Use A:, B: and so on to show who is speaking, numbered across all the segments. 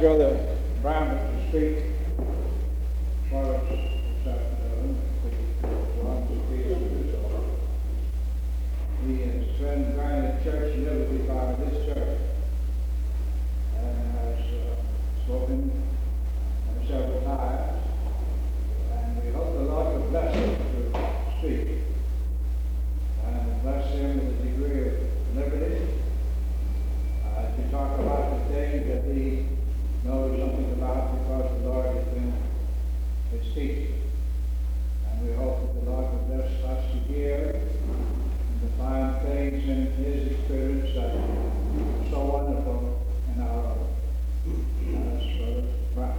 A: Brother Brown to speak for us this afternoon. He has been guiding Church Liberty by this church and has spoken several times. And we hope the Lord will bless him to speak and bless him with a degree of liberty to talk about the things that he knows something about because the Lord has been his teacher. And we hope that the Lord will bless us to hear and to find things in his experience that are so wonderful in our own. That's Brother Brown.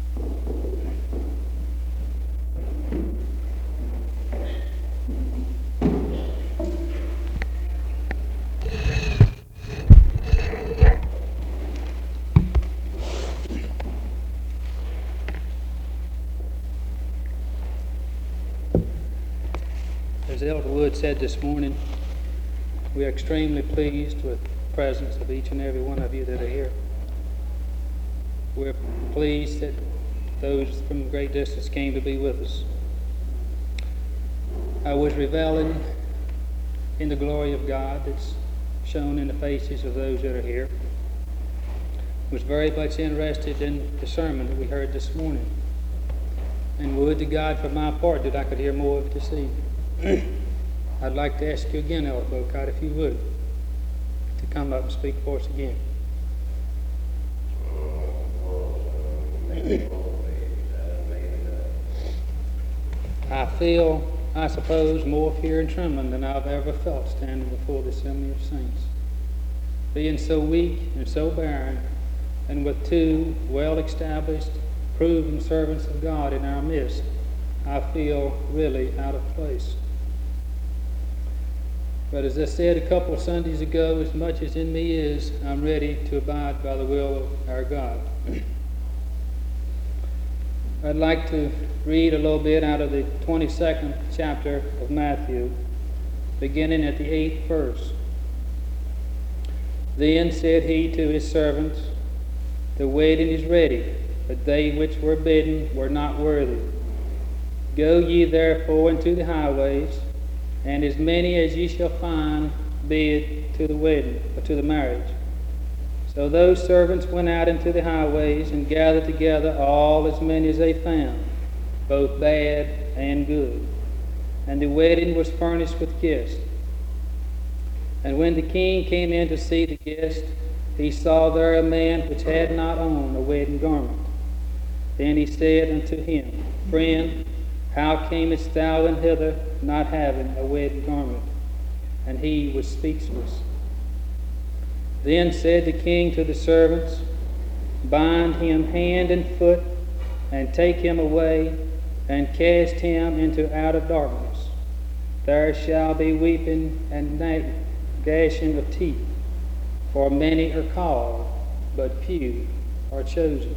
B: As Elder Wood said this morning, we are extremely pleased with the presence of each and every one of you that are here. We're pleased that those from great distance came to be with us. I was reveling in the glory of God that's shown in the faces of those that are here. Was very much interested in the sermon that we heard this morning. And would to God for my part that I could hear more of it this evening. I'd like to ask you again, Elder Bocott, if you would, to come up and speak for us again. I feel, I suppose, more fear and trembling than I've ever felt standing before the assembly of saints. Being so weak and so barren, and with two well-established, proven servants of God in our midst, I feel really out of place. But as I said a couple of Sundays ago, as much as in me is, I'm ready to abide by the will of our God. I'd like to read a little bit out of the 22nd chapter of Matthew, beginning at the 8th verse. Then said he to his servants, the wedding is ready, but they which were bidden were not worthy. Go ye therefore into the highways, and as many as ye shall find, bid to the wedding, or to the marriage. So those servants went out into the highways, and gathered together all as many as they found, both bad and good. And the wedding was furnished with guests. And when the king came in to see the guest, he saw there a man which had not on a wedding garment. Then he said unto him, Friend, how camest thou in hither, not having a wedding garment? And he was speechless. Then said the king to the servants, Bind him hand and foot, and take him away, and cast him into outer darkness. There shall be weeping and gnashing of teeth, for many are called, but few are chosen.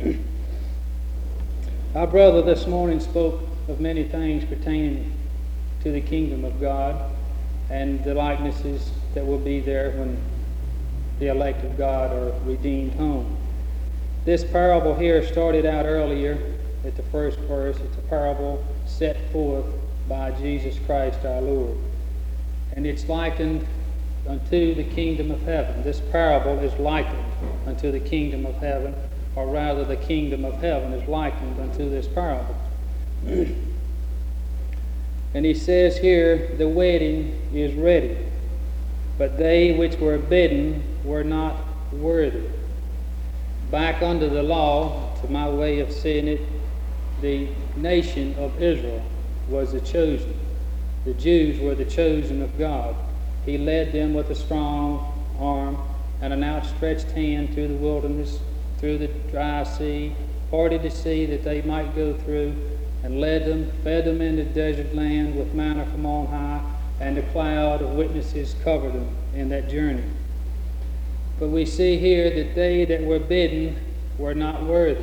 B: Our brother this morning spoke of many things pertaining to the kingdom of God and the likenesses that will be there when the elect of God are redeemed home. This parable here started out earlier at the first verse. It's a parable set forth by Jesus Christ our Lord. And it's likened unto the kingdom of heaven. This parable is likened unto the kingdom of heaven, or rather the kingdom of heaven is likened unto this parable. And he says here, the wedding is ready, but they which were bidden were not worthy. Back under the law, to my way of seeing it, the nation of Israel was the chosen. The Jews were the chosen of God. He led them with a strong arm and an outstretched hand through the wilderness, through the dry sea, parted the sea that they might go through, and led them, fed them in the desert land with manna from on high, and a cloud of witnesses covered them in that journey. But we see here that they that were bidden were not worthy.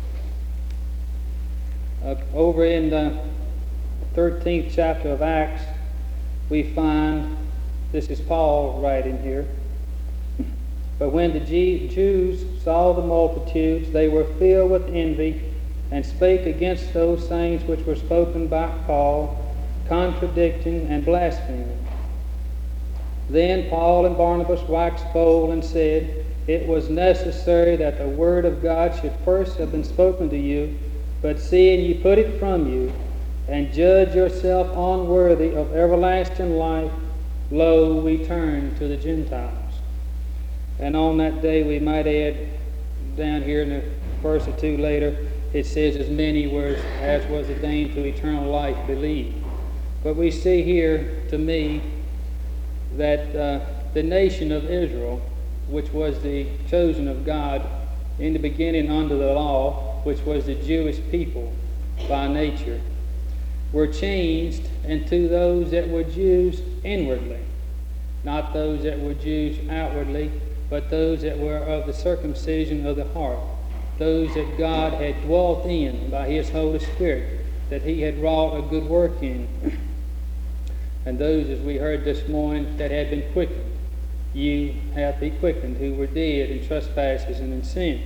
B: Over in the 13th chapter of Acts, we find, this is Paul writing here, But when the Jews saw the multitudes, they were filled with envy, and spake against those things which were spoken by Paul, contradicting and blaspheming. Then Paul and Barnabas waxed bold and said, It was necessary that the word of God should first have been spoken to you, but seeing ye put it from you, and judge yourself unworthy of everlasting life, lo, we turn to the Gentiles. And on that day, we might add, down here in a verse or two later, it says, as many as was ordained to eternal life believe. But we see here, to me, that the nation of Israel, which was the chosen of God in the beginning under the law, which was the Jewish people by nature, were changed into those that were Jews inwardly, not those that were Jews outwardly, but those that were of the circumcision of the heart, those that God had dwelt in by his Holy Spirit, that he had wrought a good work in. And those, as we heard this morning, that had been quickened. You have been quickened, who were dead in trespasses and in sin.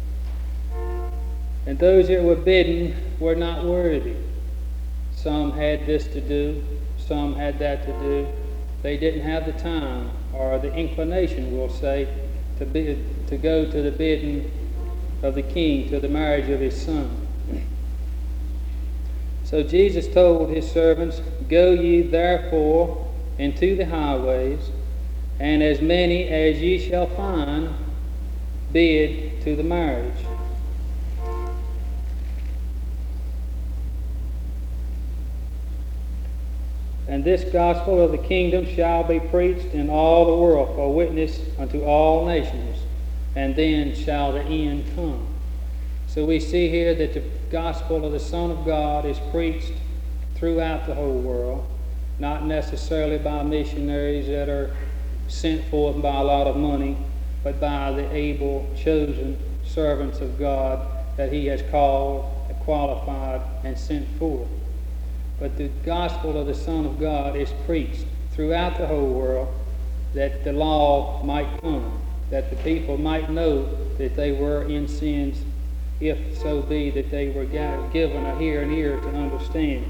B: And those that were bidden were not worthy. Some had this to do, some had that to do. They didn't have the time or the inclination, we'll say, to go to the bidding of the king, to the marriage of his son. So Jesus told his servants, Go ye therefore into the highways, and as many as ye shall find, bid to the marriage. And this gospel of the kingdom shall be preached in all the world for witness unto all nations, and then shall the end come. So we see here that the gospel of the Son of God is preached throughout the whole world, not necessarily by missionaries that are sent forth by a lot of money, but by the able, chosen servants of God that he has called, qualified, and sent forth. But the gospel of the Son of God is preached throughout the whole world, that the law might come, that the people might know that they were in sins, if so be that they were given a hear and ear to understand.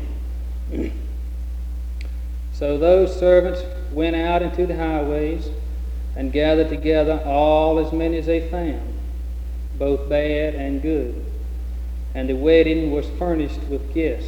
B: So those servants went out into the highways and gathered together all as many as they found, both bad and good. And the wedding was furnished with guests.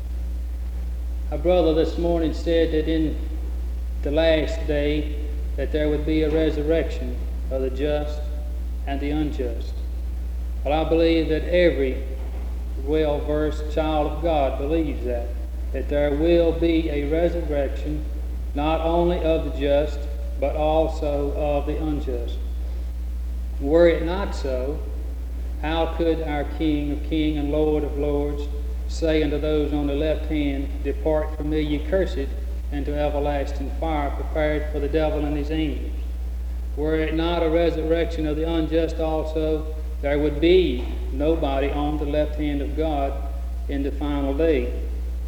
B: A brother this morning said that in the last day that there would be a resurrection of the just and the unjust. Well, I believe that every well-versed child of God believes that there will be a resurrection not only of the just, but also of the unjust. Were it not so, how could our King of Kings and Lord of Lords say unto those on the left hand, Depart from me, ye cursed, into everlasting fire, prepared for the devil and his angels? Were it not a resurrection of the unjust also, there would be nobody on the left hand of God in the final day.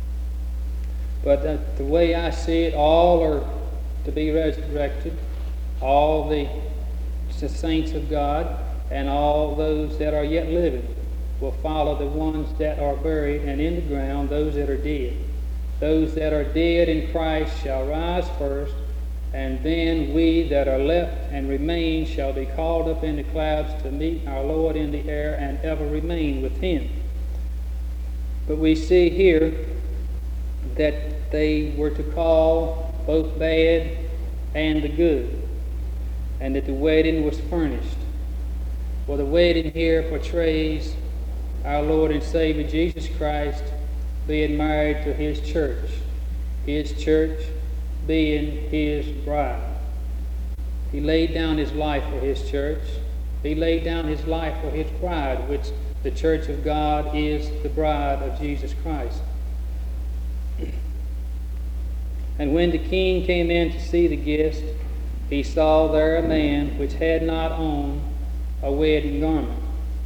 B: But the way I see it, all are to be resurrected, all the saints of God, and all those that are yet living will follow the ones that are buried, and in the ground those that are dead. Those that are dead in Christ shall rise first, and then we that are left and remain shall be called up in the clouds to meet our Lord in the air and ever remain with him. But we see here that they were to call both bad and the good, and that the wedding was furnished. Well, the wedding here portrays our Lord and Savior Jesus Christ being married to his church being his bride. He laid down his life for his church. He laid down his life for his bride, which the church of God is the bride of Jesus Christ. And when the king came in to see the guest, he saw there a man which had not on a wedding garment.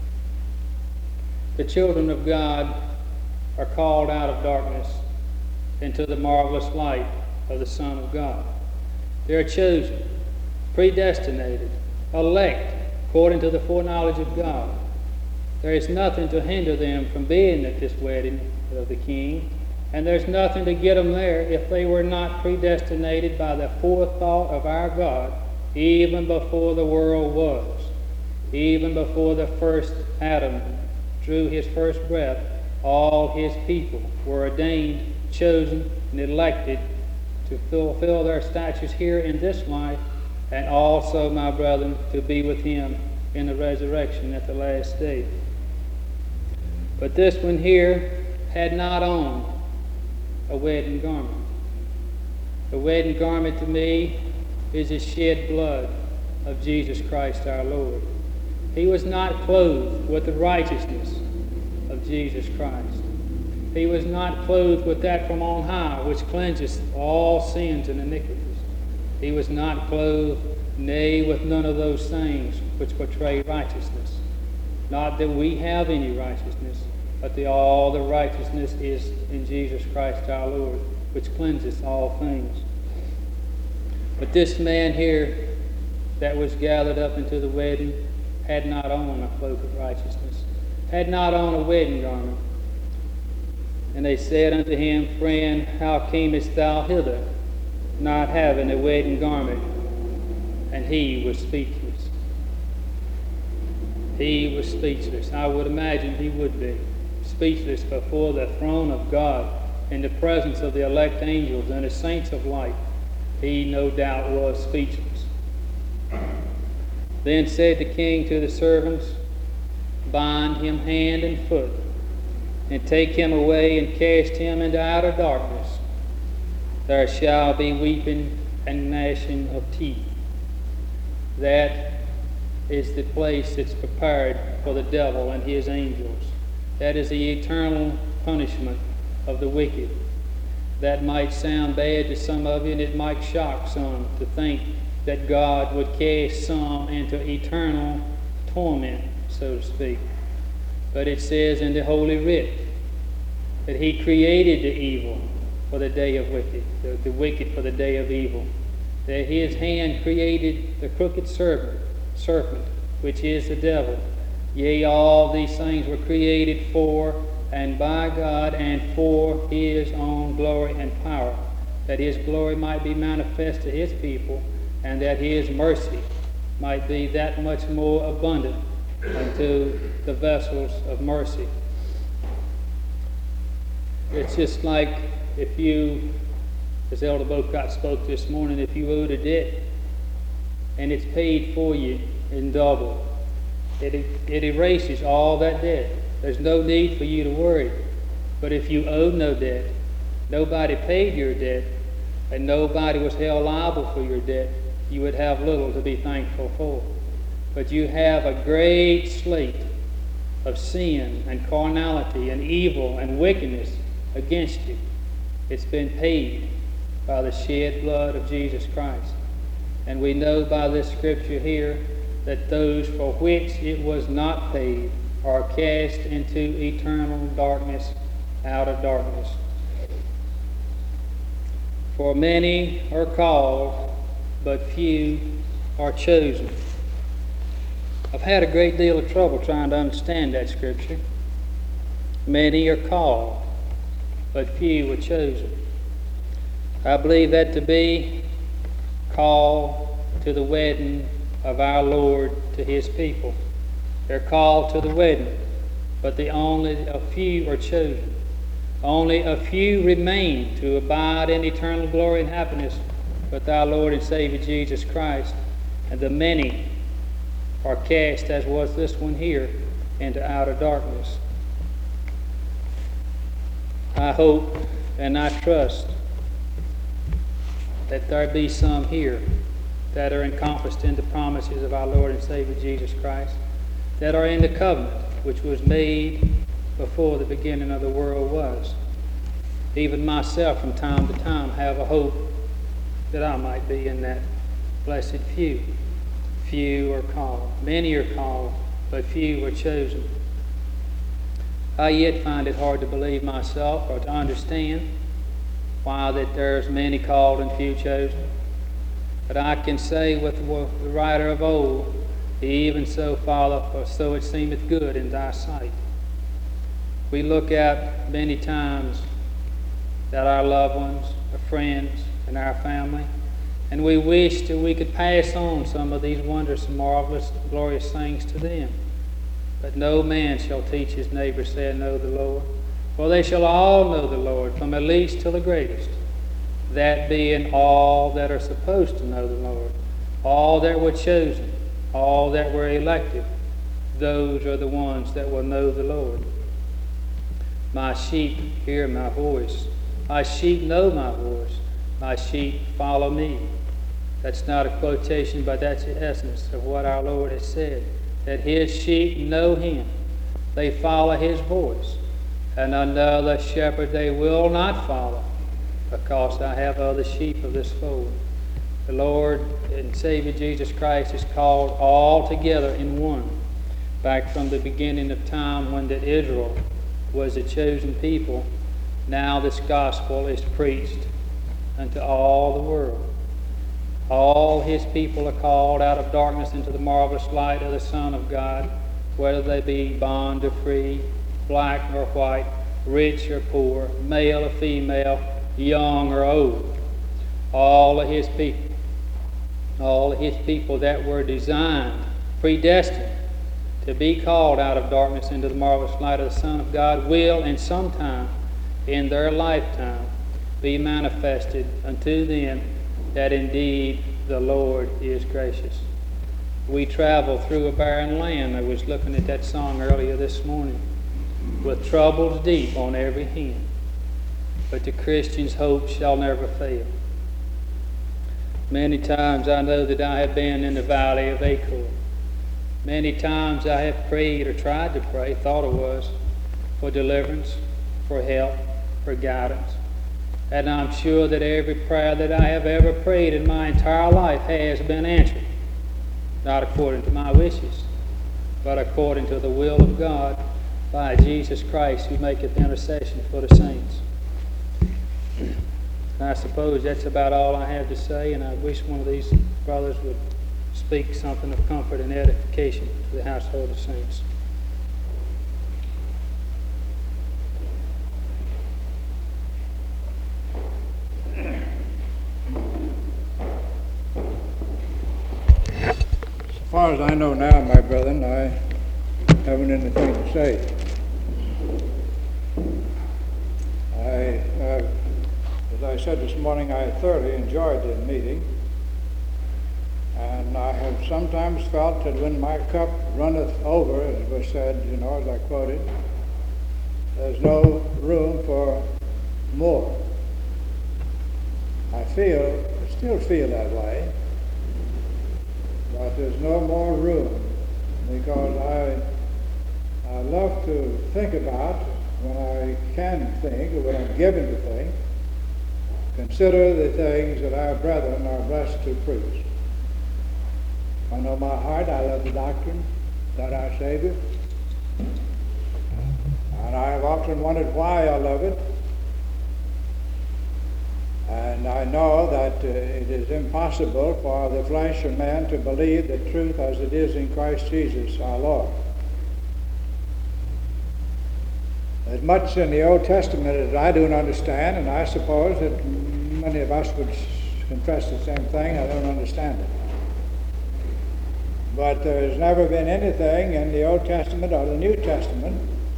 B: The children of God are called out of darkness into the marvelous light of the Son of God. They are chosen, predestinated, elect according to the foreknowledge of God. There is nothing to hinder them from being at this wedding of the King, and there's nothing to get them there if they were not predestinated by the forethought of our God even before the world was. Even before the first Adam drew his first breath, all his people were ordained, chosen, and elected to fulfill their statutes here in this life, and also, my brethren, to be with him in the resurrection at the last day. But this one here had not on a wedding garment. The wedding garment to me is the shed blood of Jesus Christ our Lord. He was not clothed with the righteousness of Jesus Christ. He was not clothed with that from on high, which cleanses all sins and iniquities. He was not clothed, nay, with none of those things which portray righteousness. Not that we have any righteousness, but all the righteousness is in Jesus Christ our Lord, which cleanses all things. But this man here that was gathered up into the wedding had not on a cloak of righteousness, had not on a wedding garment. And they said unto him, Friend, how camest thou hither, not having a wedding garment? And he was speechless. He was speechless. I would imagine he would be speechless before the throne of God in the presence of the elect angels and the saints of light. He no doubt was speechless. Then said the king to the servants, Bind him hand and foot, and take him away and cast him into outer darkness. There shall be weeping and gnashing of teeth. That is the place that's prepared for the devil and his angels. That is the eternal punishment of the wicked. That might sound bad to some of you, and it might shock some to think that God would cast some into eternal torment, so to speak. But it says in the Holy Writ that he created the evil for the day of wicked, the wicked for the day of evil. That his hand created the crooked serpent, which is the devil. Yea, all these things were created for and by God and for his own glory and power, that his glory might be manifest to his people, and that his mercy might be that much more abundant unto the vessels of mercy. It's just like if you, as Elder Bocott spoke this morning, if you owed a debt and it's paid for you in double, it erases all that debt. There's no need for you to worry. But if you owed no debt, nobody paid your debt, and nobody was held liable for your debt, you would have little to be thankful for. But you have a great slate of sin and carnality and evil and wickedness against you. It's been paid by the shed blood of Jesus Christ. And we know by this scripture here that those for which it was not paid are cast into eternal darkness, out of darkness. For many are called, but few are chosen. I've had a great deal of trouble trying to understand that scripture. Many are called, but few are chosen. I believe that to be called to the wedding of our Lord to his people. They're called to the wedding, but only a few are chosen. Only a few remain to abide in eternal glory and happiness with our Lord and Savior Jesus Christ. And the many are cast, as was this one here, into outer darkness. I hope and I trust that there be some here that are encompassed in the promises of our Lord and Savior Jesus Christ, that are in the covenant which was made before the beginning of the world was. Even myself from time to time have a hope that I might be in that blessed few. Few are called. Many are called, but few are chosen. I yet find it hard to believe myself or to understand why that there's many called and few chosen. But I can say with the writer of old, Even so, Father, for so it seemeth good in thy sight. We look at many times that our loved ones, our friends, and our family, and we wish that we could pass on some of these wondrous, marvelous, glorious things to them. But no man shall teach his neighbor, saying, Know the Lord. For they shall all know the Lord, from the least to the greatest, that being all that are supposed to know the Lord, all that were chosen, all that were elected, those are the ones that will know the Lord. My sheep hear my voice. My sheep know my voice. My sheep follow me. That's not a quotation, but that's the essence of what our Lord has said, that his sheep know him. They follow his voice. And another shepherd they will not follow, because I have other sheep of this fold. The Lord and Savior Jesus Christ is called all together in one. Back from the beginning of time when that Israel was a chosen people, now this gospel is preached unto all the world. All his people are called out of darkness into the marvelous light of the Son of God, whether they be bond or free, black or white, rich or poor, male or female, young or old. All of his people that were designed, predestined to be called out of darkness into the marvelous light of the Son of God will in some time in their lifetime be manifested unto them that indeed the Lord is gracious. We travel through a barren land. I was looking at that song earlier this morning. With troubles deep on every hand, but the Christian's hope shall never fail. Many times I know that I have been in the valley of Achor. Many times I have prayed or tried to pray, thought it was, for deliverance, for help, for guidance. And I'm sure that every prayer that I have ever prayed in my entire life has been answered. Not according to my wishes, but according to the will of God by Jesus Christ, who maketh intercession for the saints. I suppose that's about all I have to say, and I wish one of these brothers would speak something of comfort and edification to the household of saints.
A: As far as I know now, my brethren, I haven't anything to say. As I said this morning, I thoroughly enjoyed the meeting, and I have sometimes felt that when my cup runneth over, as it was said, as I quoted, there's no room for more. I still feel that way, but there's no more room, because I love to think about, when I can think, or when I'm given to think, consider the things that our brethren are blessed to preach. I know my heart, I love the doctrine that our Savior, and I have often wondered why I love it. And I know that it is impossible for the flesh of man to believe the truth as it is in Christ Jesus our Lord. As much in the Old Testament as I don't understand, and I suppose that many of us would confess the same thing, I don't understand it. But there's never been anything in the Old Testament or the New Testament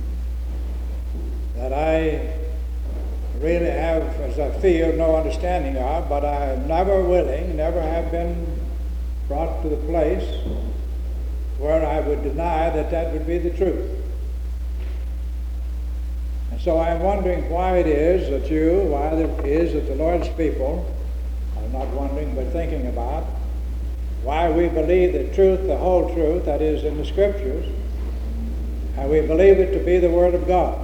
A: that I really have, as I feel, no understanding of, but I am never have been brought to the place where I would deny that would be the truth. And so I'm wondering why it is that the Lord's people, I'm not wondering but thinking about, why we believe the truth, the whole truth, that is in the Scriptures, and we believe it to be the Word of God.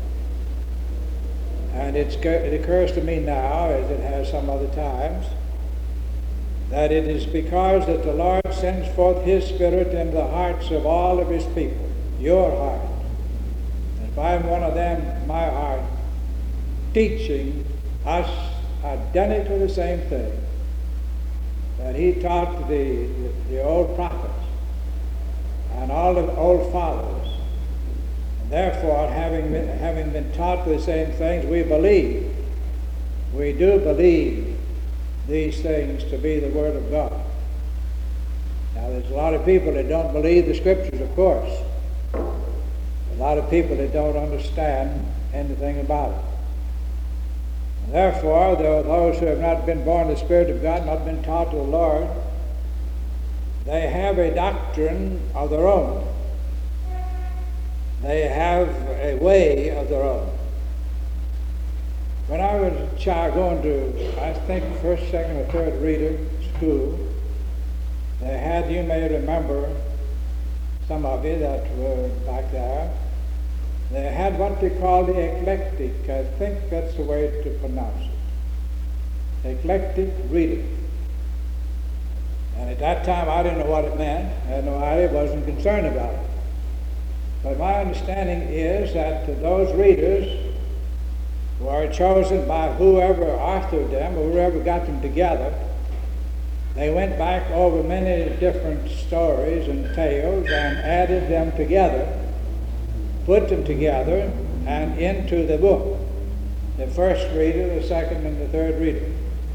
A: And it occurs to me now, as it has some other times, that it is because that the Lord sends forth His Spirit into the hearts of all of His people, your heart. And if I'm one of them, my heart, teaching us identically the same thing that He taught the old prophets, all the old fathers. And therefore, having been taught the same things, we believe. We do believe these things to be the Word of God. Now, there's a lot of people that don't believe the Scriptures, of course. A lot of people that don't understand anything about it. And therefore, those who have not been born of the Spirit of God, not been taught of the Lord, they have a doctrine of their own. They have a way of their own. When I was a child going to, I think, first, second, or third reader school, they had, you may remember, some of you that were back there, they had what they called the eclectic. I think that's the way to pronounce it. Eclectic reading. And at that time, I didn't know what it meant. I had no idea, wasn't concerned about it. But my understanding is that those readers were chosen by whoever authored them, or whoever got them together. They went back over many different stories and tales and added them together, put them together, and into the book. The first reader, the second, and the third reader.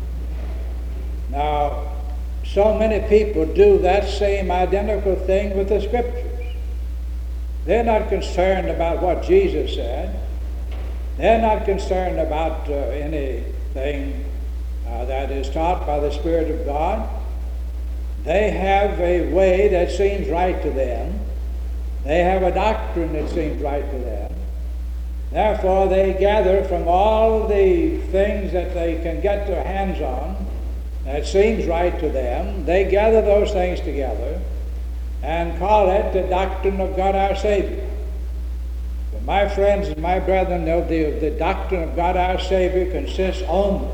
A: Now, so many people do that same identical thing with the Scriptures. They're not concerned about what Jesus said. They're not concerned about anything that is taught by the Spirit of God. They have a way that seems right to them. They have a doctrine that seems right to them. Therefore, they gather from all the things that they can get their hands on that seems right to them. They gather those things together and call it the doctrine of God our Savior. But my friends and my brethren, the doctrine of God our Savior consists only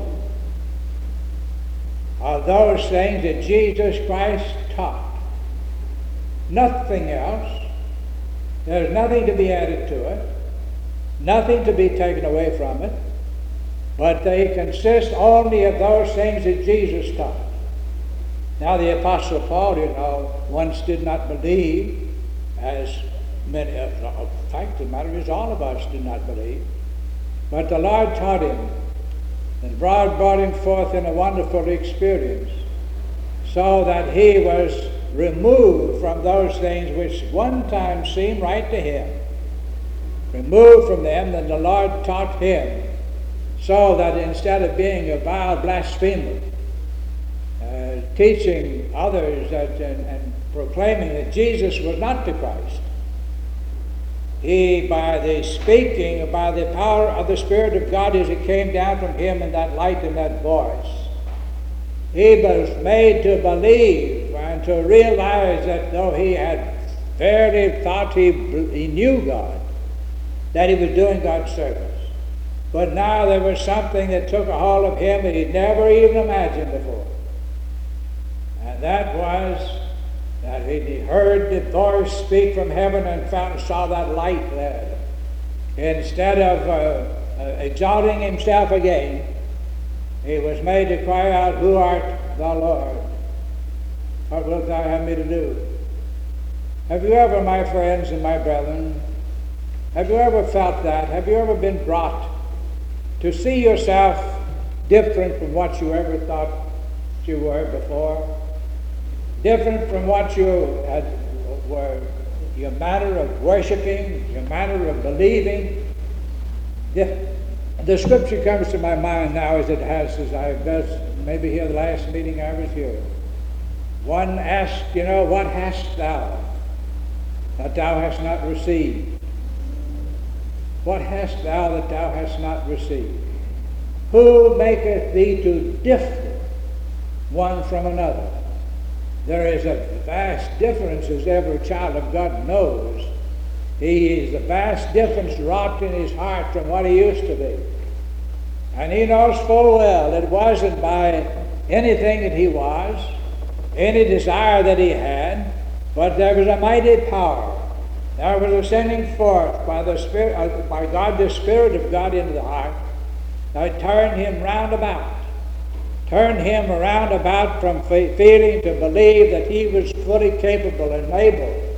A: of those things that Jesus Christ taught. Nothing else. There's nothing to be added to it, nothing to be taken away from it, but they consist only of those things that Jesus taught. Now, the Apostle Paul, once did not believe, as many, in fact, the matter is all of us did not believe, but the Lord taught him, and brought him forth in a wonderful experience, so that he was removed from those things which one time seemed right to him, removed from them, then the Lord taught him, so that instead of being a vile blasphemer, teaching others and proclaiming that Jesus was not the Christ, he, by the speaking, by the power of the Spirit of God as it came down from him in that light and that voice, he was made to believe and to realize that though he had fairly thought he knew God, that he was doing God's service. But now there was something that took a hold of him that he'd never even imagined before. And that was that he heard the voice speak from heaven and saw that light there. Instead of exalting himself again, he was made to cry out, "Who art thou, Lord? What wilt thou have me to do?" Have you ever, my friends and my brethren, have you ever felt that? Have you ever been brought to see yourself different from what you ever thought you were before? Different from what you were, your manner of worshiping, your manner of believing. The Scripture comes to my mind now as it has, as I was maybe here the last meeting I was here. One asked, what hast thou that thou hast not received? What hast thou that thou hast not received? Who maketh thee to differ one from another? There is a vast difference, as every child of God knows. He is a vast difference wrought in his heart from what he used to be. And he knows full well it wasn't by anything that he was, any desire that he had, but there was a mighty power. There was a sending forth by the Spirit, by God, the Spirit of God into the heart, that turned him round about. Turned him around about from feeling to believe that he was fully capable and able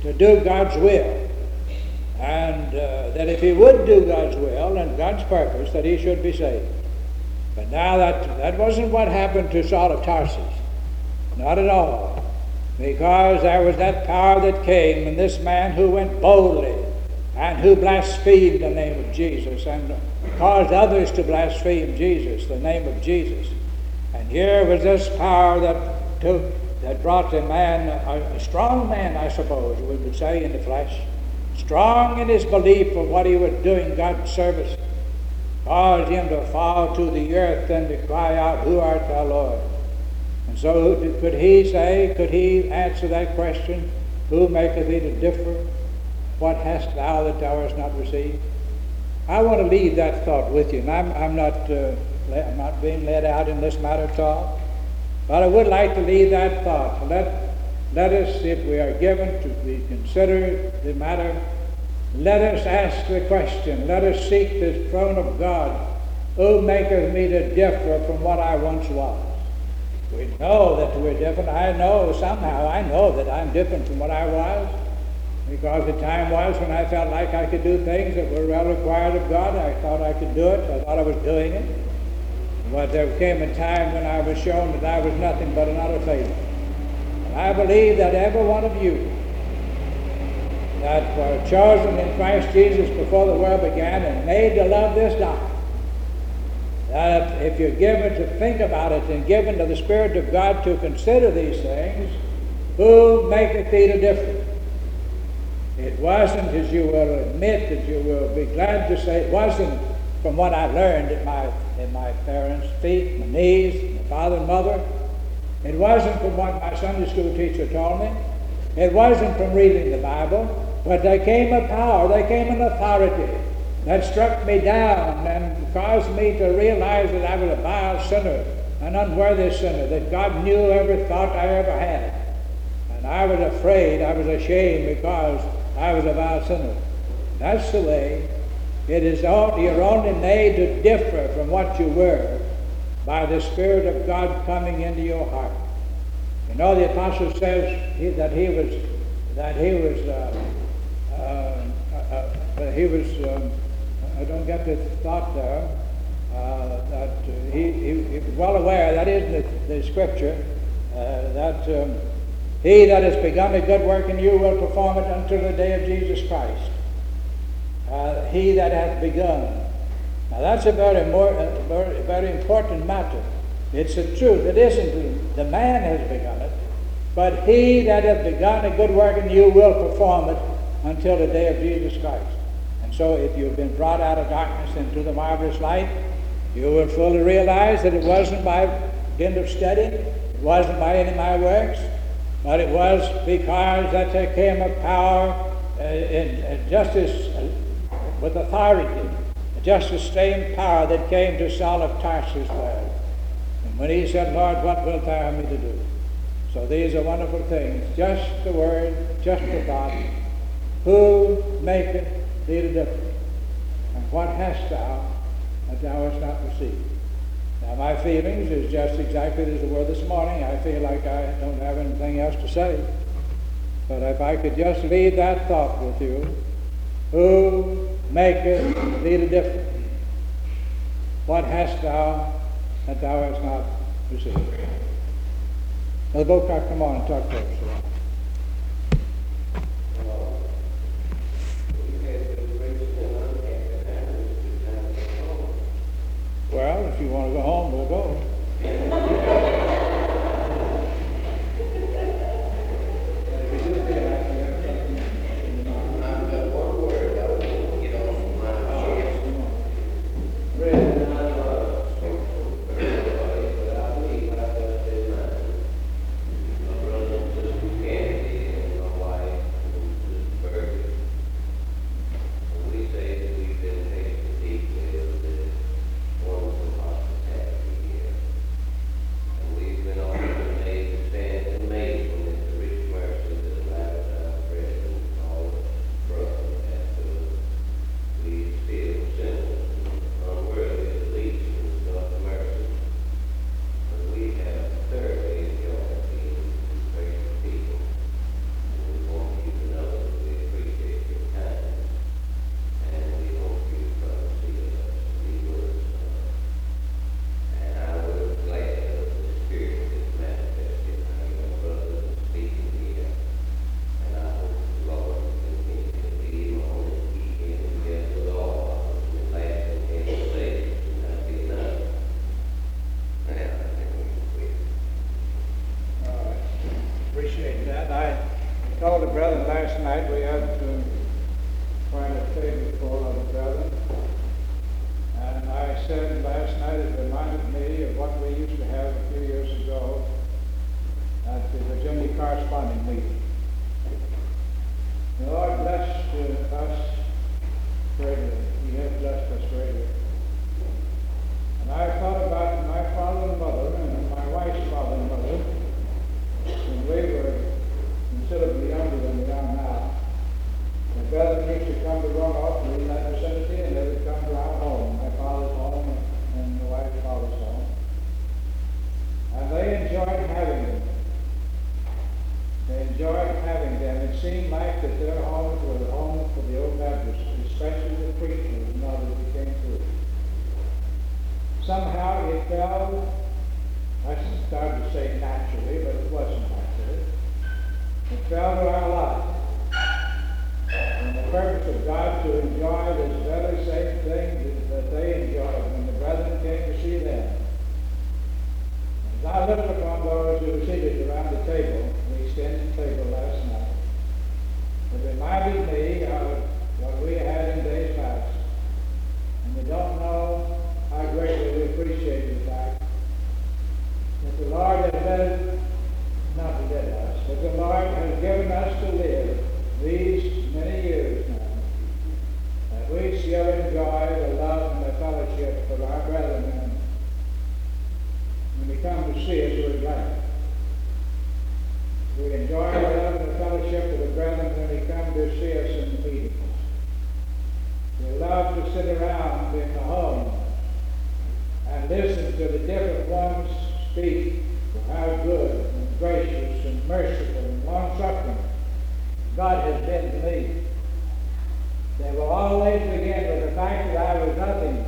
A: to do God's will. And that if he would do God's will and God's purpose, that he should be saved. But now that wasn't what happened to Saul of Tarsus. Not at all. Because there was that power that came in this man who went boldly and who blasphemed the name of Jesus and caused others to blaspheme Jesus, the name of Jesus. And here was this power that brought a man, a strong man, I suppose we would say, in the flesh, strong in his belief of what he was doing, God's service, caused him to fall to the earth and to cry out, "Who art thou, Lord?" And so could he answer that question, "Who maketh thee to differ? What hast thou that thou hast not received?" I want to leave that thought with you, and I'm not being led out in this matter at all, but I would like to leave that thought. Let us, if we are given to be considered the matter, let us ask the question, let us seek the throne of God, "Who maketh me to differ from what I once was?" We know that we're different. I know that I'm different from what I was, because the time was when I felt like I could do things that were well required of God. I thought I could do it. I thought I was doing it. But there came a time when I was shown that I was nothing but an utter failure. And I believe that every one of you that were chosen in Christ Jesus before the world began and made to love this doctrine, that if you're given to think about it and given to the Spirit of God to consider these things, "Who maketh thee to differ?" It wasn't, as you will admit, that you will be glad to say, it wasn't from what I learned at my parents' feet, my knees, my father and mother. It wasn't from what my Sunday school teacher told me. It wasn't from reading the Bible. But there came a power, there came an authority that struck me down and caused me to realize that I was a vile sinner, an unworthy sinner, that God knew every thought I ever had. And I was afraid, I was ashamed, because I was a vile sinner. That's the way it is. You're only made to differ from what you were by the Spirit of God coming into your heart. You know, the apostle says that he was I don't get the thought there, that he was well aware, that is in the scripture, that he that has begun a good work in you will perform it until the day of Jesus Christ. He that hath begun. Now that's a very important matter. It's the truth. It isn't the man has begun it, but he that hath begun a good work in you will perform it until the day of Jesus Christ. And so if you've been brought out of darkness into the marvelous light, you will fully realize that it wasn't by dint of study, it wasn't by any of my works, but it was because that there came a power and justice with authority, just the same power that came to Saul of Tarsus was. And when he said, "Lord, what wilt thou have me to do?" So these are wonderful things. Just the word, just the thought. "Who maketh thee to differ? And what hast thou that thou hast not received?" Now my feelings is just exactly as they were this morning. I feel like I don't have anything else to say. But if I could just leave that thought with you, "Who maketh thee to differ? What hast thou that thou hast not received?" Now, Bokar, come on and talk to us. Well, if you want to go home, we'll go. brethren last night. We had quite a table full of the brethren. And I said last night, it reminded me of what we used to have a few years ago at the Virginia Corresponding Meeting. The Lord blessed us greatly. He has blessed us greatly. And I thought about my father and mother and my wife's father and mother when we were considerably younger than we are now. The brethren used to come to Roanoke and in that vicinity, and they would come to our home, my father's home and my wife's father's home. And they enjoyed having them. They enjoyed having them. It seemed like that their homes were the home for the old Baptists, especially the preachers and others who came through. Somehow it fell, I started to say naturally, but it wasn't naturally. It fell to our lot. And the purpose of God to enjoy this very same thing that they enjoyed when the brethren came to see them. As I looked upon those who were seated around the table, the extended table last night, it reminded me of what we had in days past. And we don't know how greatly we appreciate the fact that the Lord has led, not led us, but the Lord has given us to live these many years now, that we still enjoy the love and the fellowship of our brethren. When they come to see us, we're glad. We enjoy the love and the fellowship of the brethren when they come to see us in the meetings. We love to sit around in the home and listen to the different ones speak of how good and gracious and merciful and long-suffering God has been to me. They will always begin with the fact that I was nothing,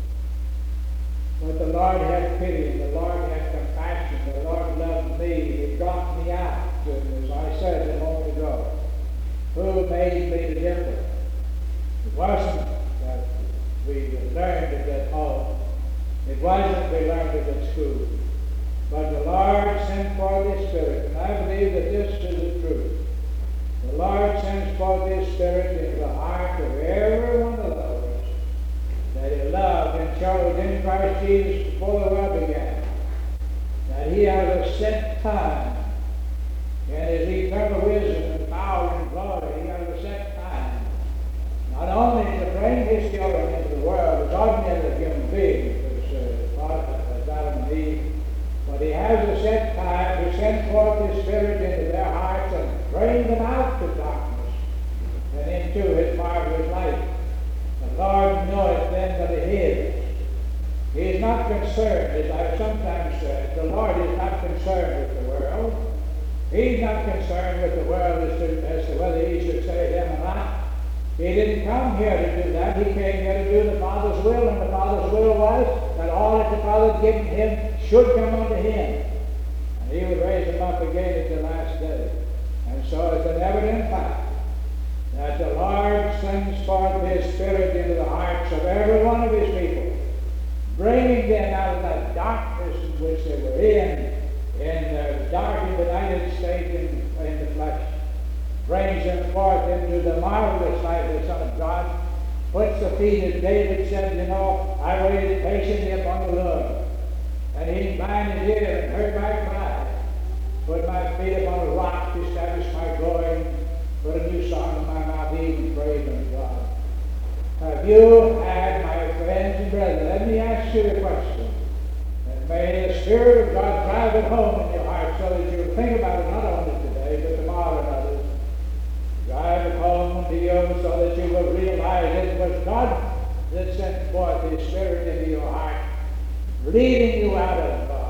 A: but the Lord had pity, and the Lord had compassion, the Lord loved me, He brought me out, and as I said a moment ago, who made me the difference? It wasn't that we learned it at home, it wasn't we learned it at school, but the Lord sent forth His Spirit, and I believe that this is the truth. The Lord sends forth His Spirit into the heart of every one of those that He loved and chose in Christ Jesus before the world began. That He has a set time in His eternal wisdom and power and glory. He has a set time not only to bring His children into the world as ordinary human beings, as Adam and Eve, but He has a set time to send forth His Spirit into their hearts and bring them out of darkness and into His marvelous light. The Lord knoweth them that are His. He is not concerned, as I have sometimes said, the Lord is not concerned with the world. He's not concerned with the world as to whether He should save them or not. He didn't come here to do that. He came here to do the Father's will, and the Father's will was that all that the Father had given Him should come unto Him. And He would raise them up again at the last day. And so it's an evident fact that the Lord sends forth His Spirit into the hearts of every one of His people, bringing them out of that darkness in which they were in the dark United States in the flesh, brings them forth into the marvelous light of the Son of God, puts the feet, as David said, I waited patiently upon the Lord, and He inclined His ear and heard my cry, put my feet upon a rock to establish my glory, put a new song in my mouth, even praise unto God. Have you had, my friends and brethren, let me ask you a question, and may the Spirit of God drive it home in your heart so that you'll think about it not only today, but tomorrow and others. Drive it home to you so that you will realize it was God that sent forth His Spirit into your heart, leading you out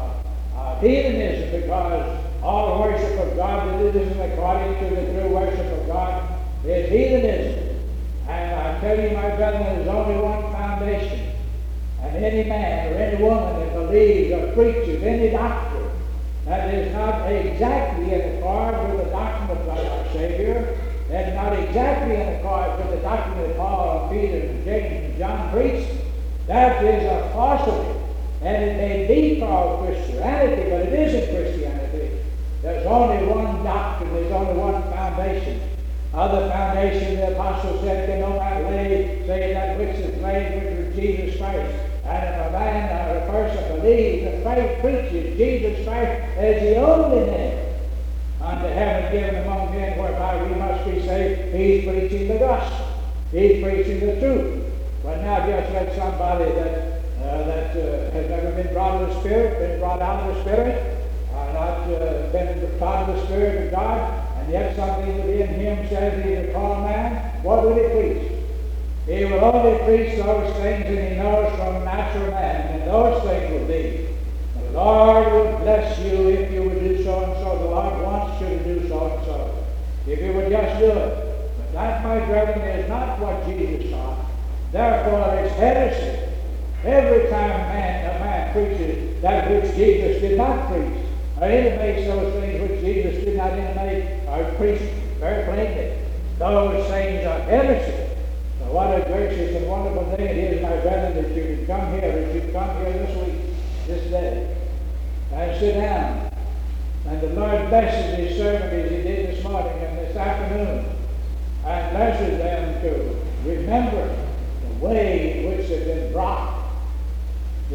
A: of heathenism, because all worship of God that isn't according to the true worship of God is heathenism. And I tell you, my brethren, there's only one foundation. And any man or any woman that believes or preaches any doctrine that is not exactly in accord with the doctrine of God our Savior, and not exactly in accord with the doctrine that Paul and Peter and James and John preached, that is a falsity. And it may be called Christianity, but it isn't Christianity. There's only one doctrine, there's only one foundation. Other foundation, the apostle said, can no man lay, save that which is laid, which is Jesus Christ. And if a man or a person believes and faith preaches Jesus Christ as the only name unto heaven given among men whereby we must be saved, he's preaching the gospel. He's preaching the truth. But now just let somebody that has never been brought of the Spirit, been brought out of the Spirit, not been taught of the Spirit of God, and yet something within him says he's a carnal man, what will he preach? He will only preach those things that he knows from a natural man, and those things will be. The Lord will bless you if you would do so and so. The Lord wants you to do so and so. If you would just do it. But that, my brethren, is not what Jesus taught. Therefore, it's heresy. Every time a man preaches that which Jesus did not preach, or intimates those things which Jesus did not intimate or preach very plainly, those things are heresy. So what a gracious and wonderful thing it is, my brethren, that you can come here, this week, this day, and sit down. And the Lord blesses his servant as he did this morning and this afternoon, and blesses them to remember the way in which they've been brought, the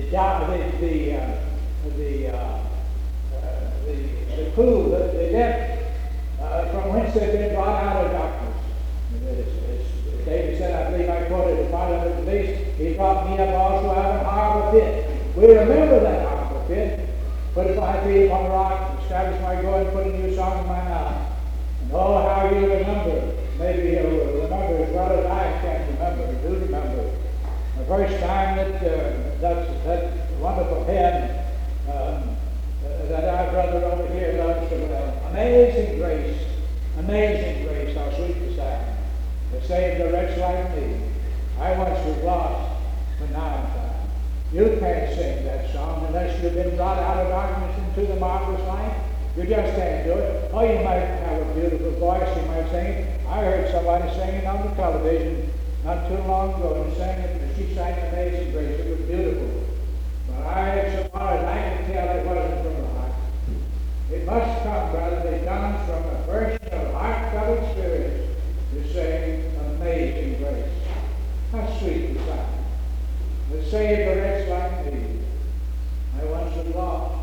A: clue, the depth from whence they've been brought out of darkness. As David said, I believe I quoted a part of it at least, he brought me up also out of a horrible pit. We remember that horrible pit. Put my feet upon the rock, establish my going, put a new song in my mouth. And oh, how you remember. Maybe you'll remember as well as I can remember, do remember. The first time that wonderful pen that our brother over here loves so well. Amazing grace, how sweet the sound that saved a wretch like me. I once was lost, but now I'm found. You can't sing that song unless you've been brought out of darkness into the marvelous light. You just can't do it. Oh, you might have a beautiful voice, you might sing it. I heard somebody singing on the television not too long ago, and sang it, and she sang Amazing Grace. It was beautiful. But so far as I can tell, it wasn't from the heart. It must come, brother. It comes from a person of heartfelt experience to sing Amazing Grace. How sweet the sound. That saved a wretch like me. I once was lost,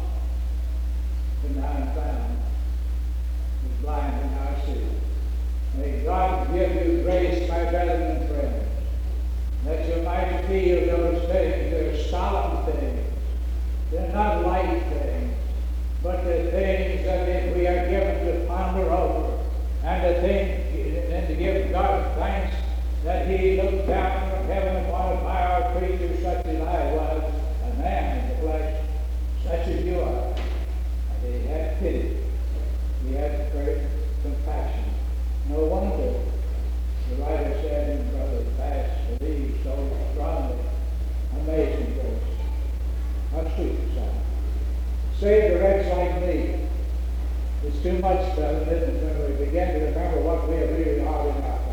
A: but now I'm found. Was blind, and now I see. May God give you grace, my brethren and friends, that you might feel those things. They're solemn things. They're not light things, but they're things that we are given to ponder over, and to give God thanks that he looked down from heaven upon a vile creature such as I was, a man in the flesh, such as you are. And he had pity. He had great compassion. No wonder the writer said in Brother Bass believed so strongly. Amazing grace. How sweet the sound. Save the wretch like me. It's too much, brother, isn't it, when we begin to remember what we really are in our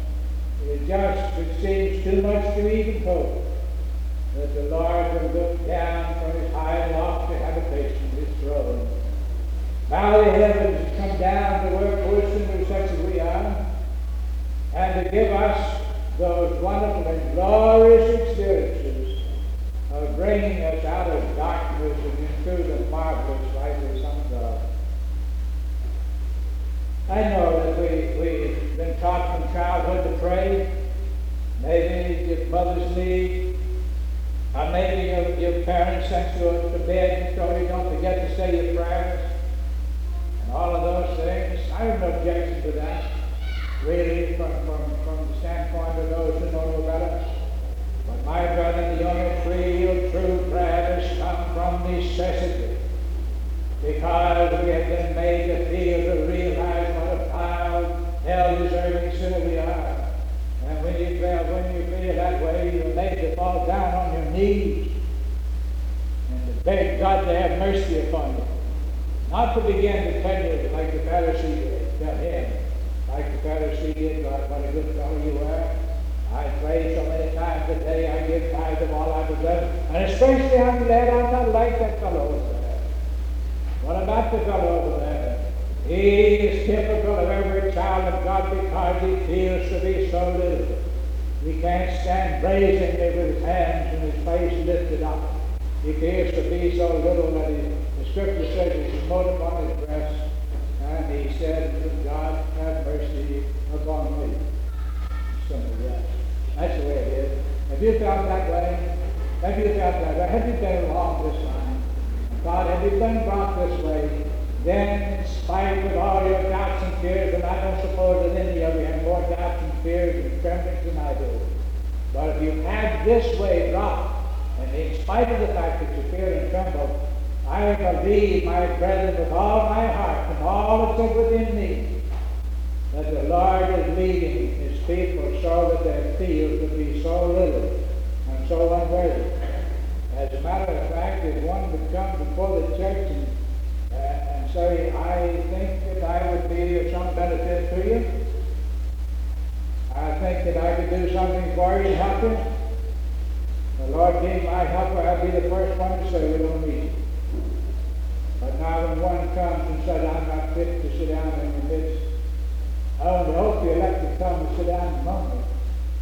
A: flesh. It seems too much to even hope that the Lord will look down from his high and lofty habitation, his throne, bow the heavens and come down to work for us and such as we are, and to give us those wonderful and glorious experiences of bringing us out of darkness and into the marvelous light of the Son of God. I know that we've been taught from childhood to pray. Maybe your mother's need, or maybe your parents sent you to bed and so you don't forget to say your prayers. And all of those things. I have no objection to that, really, from the standpoint of those who know no better. But my brother, the only real true prayer has come from necessity, because we have been made to feel, to realize what a foul, hell-deserving sinner we are. And when you feel that way, you're made to fall down on your knees and to beg God to have mercy upon you. Not to begin to tell you like the Pharisee did, tell him, like the Pharisee did, God, what a good fellow you are. I pray so many times a day, I give tithes of all I possess, and especially I'm glad I'm not like that fellow over there. What about the fellow over there? He is typical of every child of God because he feels to be so little. He can't stand brazenly with his hands and his face lifted up. He feels to be so little that the scripture says he smote upon his breast, and he said, God, have mercy upon me. Something else. That's the way it is. Have you felt that way? Have you felt that way? Have you been along this line? God, have you been brought this way? Then, in spite of all your doubts and fears, and I don't suppose that any of you have more doubts and fears and tremblings than I do. But if you've had this way brought, and in spite of the fact that you fear and tremble, I believe, my brethren, with all my heart and all that's within me, that the Lord is leading his people so that their field will be so little and so unworthy. As a matter of fact, if one would come before the church and say, I think that I would be of some benefit to you, I think that I could do something for you and help you, the Lord being my helper, I'd be the first one to say we don't need you. But now when one comes and says, I'm not fit to sit down in your midst, I only hope you elect to come and sit down among me.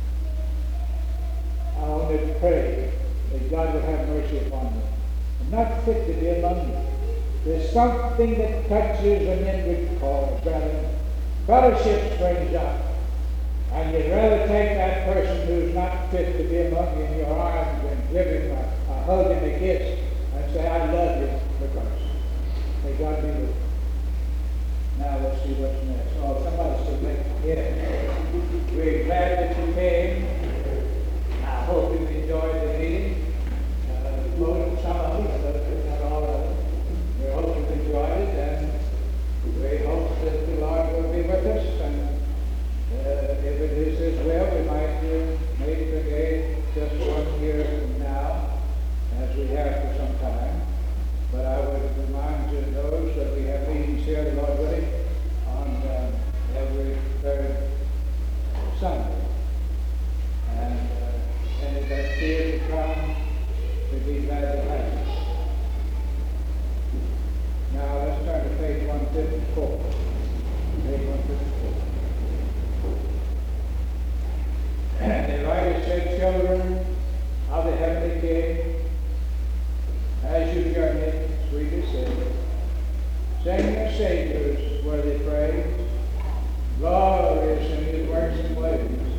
A: I only pray that God will have mercy upon me. I'm not fit to be among you. There's something that touches an inward cause, brethren. Fellowship springs up. And you'd rather take that person who's not fit to be among you in your arms and give him a hug and a kiss and say, I love you, because may God be with you. Now let's see what's next. Oh, somebody said, yeah. We're glad that you came. I hope you enjoyed the meeting. Some of you, but not all of them. We hope you enjoyed it, and we hope that the Lord will be with us. And if it is His will, we might meet again just 1 year from now, as we have for some time. But I would remind you of those that we have meetings here, the Lord willing, on every third Sunday. And any that fear to come, we'd be glad to have you. Now let's turn to page 154. Page 154. The writer said, children of the heavenly King, as you journey, sweetly sing your Savior's worthy praise, glorious in his works and ways.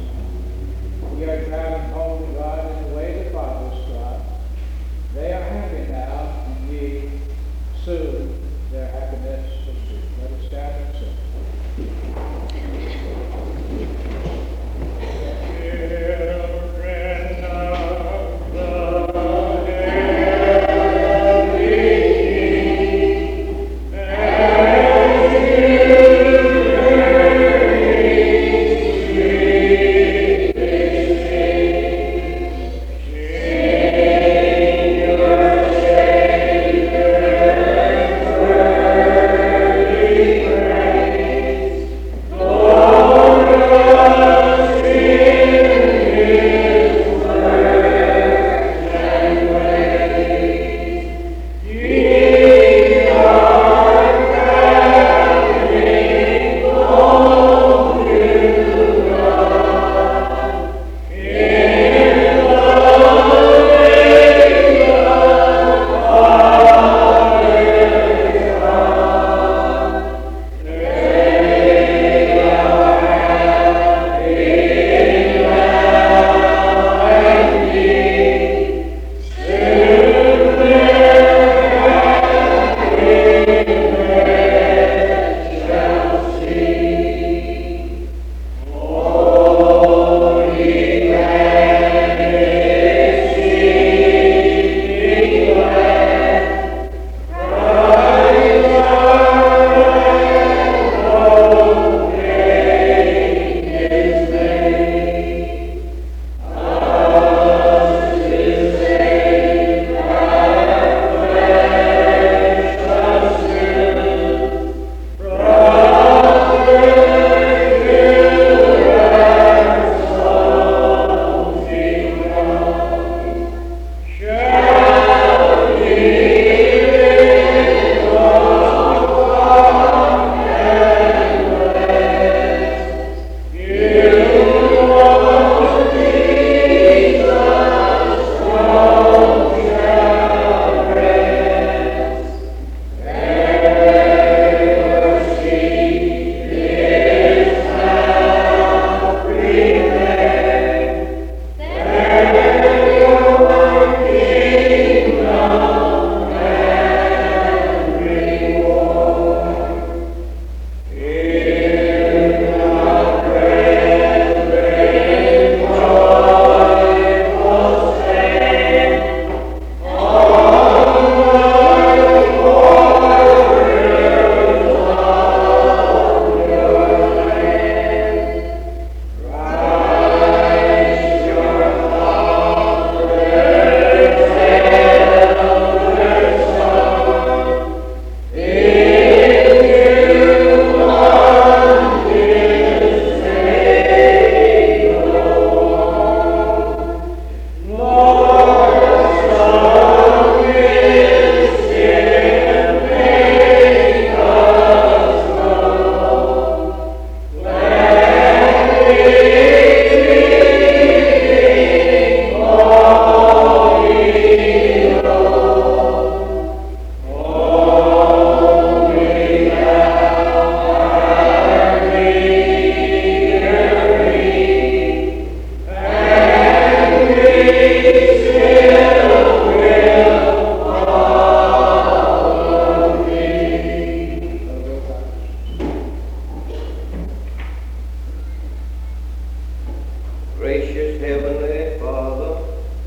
C: Gracious Heavenly Father,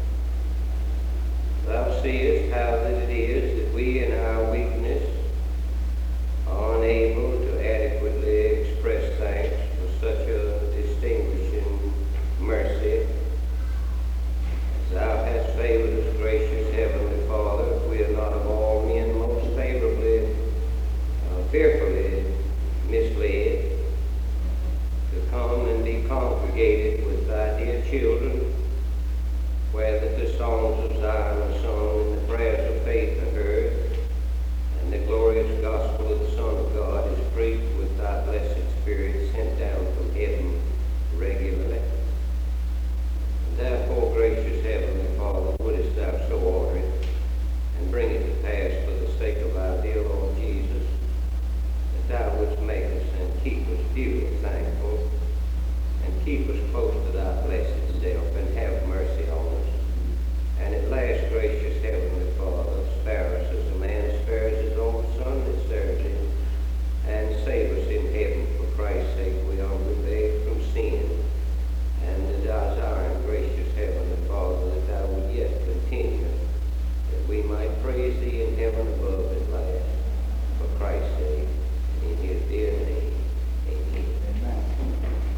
C: Thou seest how that it is that we in our weakness are unable to adequately express thanks for such a distinguishing mercy. As Thou hast favored us, gracious Heavenly Father, we are not of all men most favorably, fearfully misled to come and be congregated with Thy dear children, where that the songs of Zion are sung and the prayers of faith are heard, and the glorious gospel of the Son of God is preached with Thy blessed Spirit sent down from heaven regularly. And therefore, gracious Heavenly Father, wouldest Thou so order it, and bring it to pass for the sake of our dear Lord Jesus, that Thou wouldst make us and keep us duly thankful, and keep us close to Thy blessed self, and have mercy on us. And at last, gracious Heavenly Father, spare us as a man spares his own son that serves him, and save us in heaven for Christ's sake. We humbly beg from sin, and the desire, gracious Heavenly Father, that Thou would yet continue, that we might praise Thee in heaven above at last, for Christ's sake, in His dear name. Amen.
A: Amen.